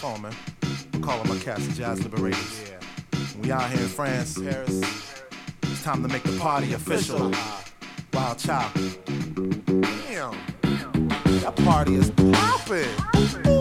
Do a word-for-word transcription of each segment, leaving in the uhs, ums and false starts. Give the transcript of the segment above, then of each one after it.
phone, man. I'm calling my cats the Jazz Liberators. Yeah. We out here in France, Paris. It's time to make the party official. Wild Child. Damn. That party is poppin'.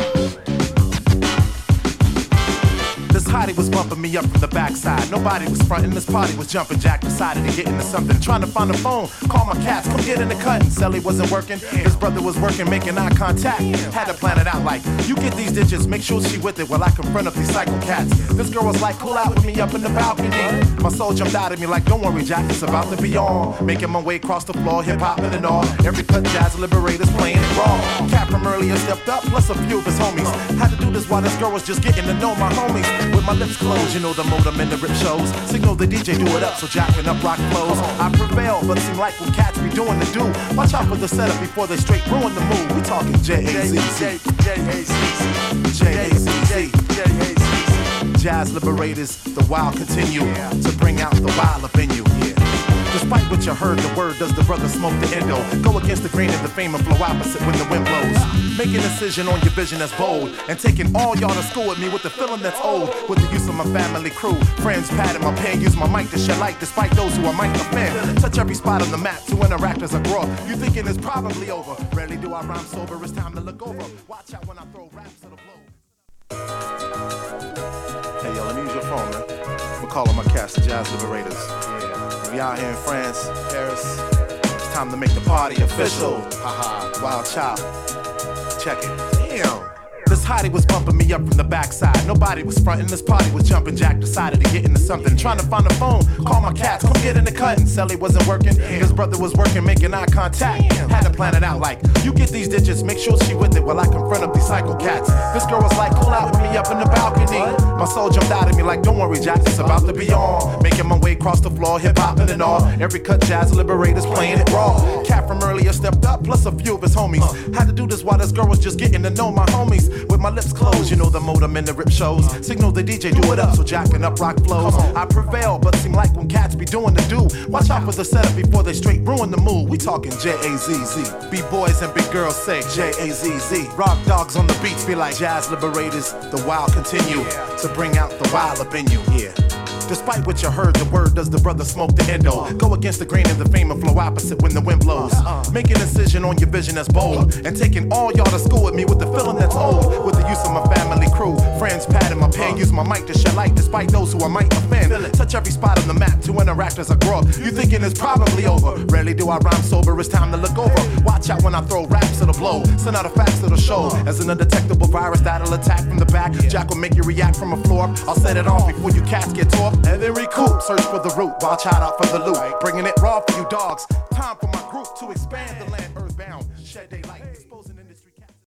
This hottie was bumping me up from the backside. Nobody was frontin', this party was jumping. Jack decided to get into something. Trying to find a phone, call my cats, come get in the cut. And Sally wasn't working, his brother was working, making eye contact. Had to plan it out like, you get these digits, make sure she with it while I confront up these psycho cats. This girl was like, cool out with me up in the balcony. My soul jumped out at me like, don't worry Jack, it's about to be on. Making my way across the floor, hip-hopping and all. Every cut Jazz Liberators playing it raw. Cat from earlier stepped up, plus a few of his homies. Had to do this while this girl was just getting to know my homies. With my lips closed, you know the modem and the rip shows. Signal the D J, do it up, so jacking up rock flows. I prevail, but it seem like what cats be doing to do. Watch out for the setup before they straight ruin the mood. We talking J A Z Z. J A Z Z. J A Z Z. Jazz Liberators, the wild continue to bring out the wild up in you. Yeah. Despite what you heard, the word does the brother smoke the endo. Go against the grain of the fame and flow opposite when the wind blows. Make an incision on your vision that's bold. And taking all y'all to school with me with the feeling that's old. With the use of my family crew. Friends patting my pen, use my mic to shed light despite those who I might offend. Touch every spot on the map to interact as I grow. You thinking it's probably over. Rarely do I rhyme sober, it's time to look over. Watch out when I throw raps to the blow. Hey yo, let me use your phone, man. We're calling my cast the Jazz Liberators. Yeah. We out here in France, Paris. It's time to make the party official. Haha, Wild Child. Check it. Damn. This hottie was bumping me up from the backside. Nobody was frontin', this party was jumping. Jack decided to get into something. Trying to find a phone, call my cats, come get in the cut. And Sally wasn't working, his brother was working, making eye contact. Had to plan it out like, you get these digits, make sure she with it while I confront up these psycho cats. This girl was like, cool out with me up in the balcony. My soul jumped out at me like, don't worry Jack, it's about to be on. Making my way across the floor, hip-hopping and all. Every cut Jazz Liberators playing it raw. Cat from earlier stepped up, plus a few of his homies. Had to do this while this girl was just getting to know my homies. With my lips closed, you know the modem and the rip shows. Signal the D J, do it up, so jacking up rock flows. I prevail, but seem like when cats be doing the do. Watch out for the setup before they straight ruin the mood. We talking J A Z Z. B-boys and big girls say J A Z Z. Rock dogs on the beats be like Jazz Liberators. The wild continue to bring out the wild up in you. Yeah. Despite what you heard, the word does the brother smoke the endo. Go against the grain of the fame and flow opposite when the wind blows. Make an incision on your vision that's bold. And taking all y'all to school with me with the feeling that's old. With the use of my family crew. Friends patting my pen, use my mic to shed light despite those who I might offend. Touch every spot on the map to interact as I grow up. You thinking it's probably over. Rarely do I rhyme sober, it's time to look over. Watch out when I throw raps, it'll blow. Send out the facts to the show. As an undetectable virus that'll attack from the back. Jack will make you react from a floor. I'll set it off before you cats get taught. And then recoup, search for the root, watch out out for the loot. Bringing it raw for you dogs. Time for my group to expand the land earthbound. Shed daylight, exposing